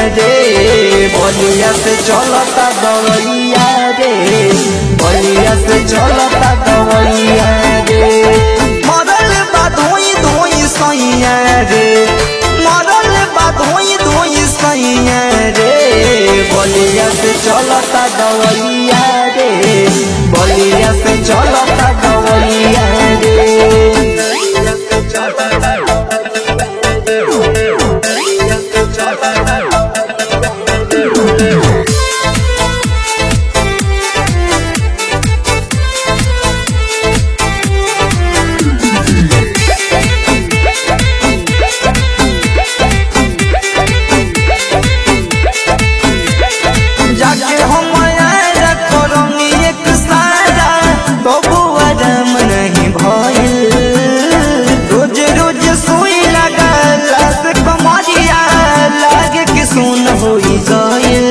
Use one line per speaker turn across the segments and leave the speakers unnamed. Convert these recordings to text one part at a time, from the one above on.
रे बलिया से चलता दवैया रे बलिया से चलता दवैया रे मरल बा धोई धोई सैया रे मरल बा धोई धोई सैया रे बलिया से चलता दवैया रे बलिया से चलता दवैया रे जाके हम आया करोंगी एक सारा तबु आराम नहीं भइल रोज रोज सुई लगला से कमरिया लागे कि सुन होई गइल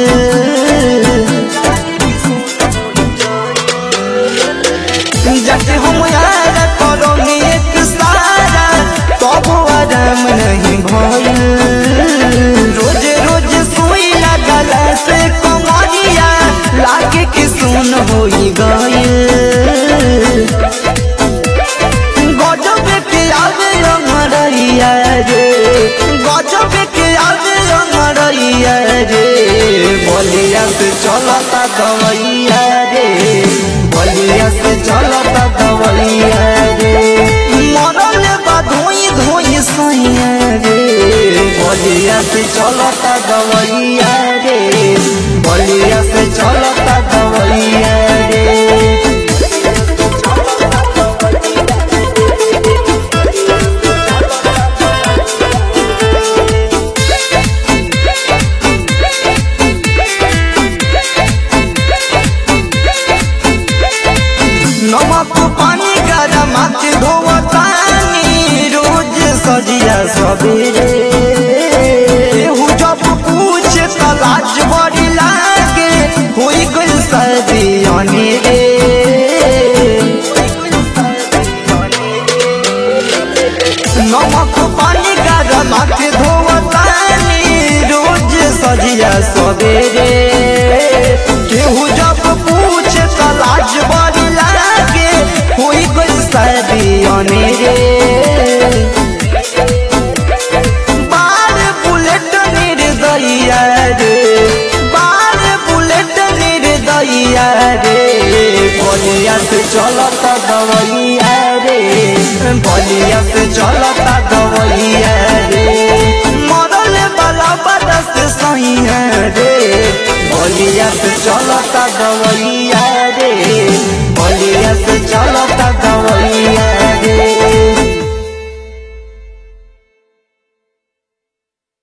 जाके हम आया करोंगी एक सारा तबु आराम नहीं भइल रोज रोज सुई लगला से लागे कि सुन होई गइल गजब के आगे अमरैया रे गजब के आगे अमरैया रे बलिया से चलता दवैया रे बलिया से चलता दवैया रे मरल बा धोई धोई सैया रे बलिया से चलता दवैया रे बलिया से चलता दवैया रे नमक पानी गरम के धोवतानी रोज सजिया सबेरे जब पूछ तलाश बड़ी लागे होई गइल सदियानी रे नमक पानी गरम के धोवतानी रोज सजिया सबेरे केहू जब पूछ तलाश बड़ी लागे होई गइल सदियानी रे बार बुलेट निर्दया रे बार बुलेट निर्दया रे बलिया से चलता दवैया रे बलिया से चलता दवैया रे मरल वाला बरस सैया रे बलिया से चलता दवैया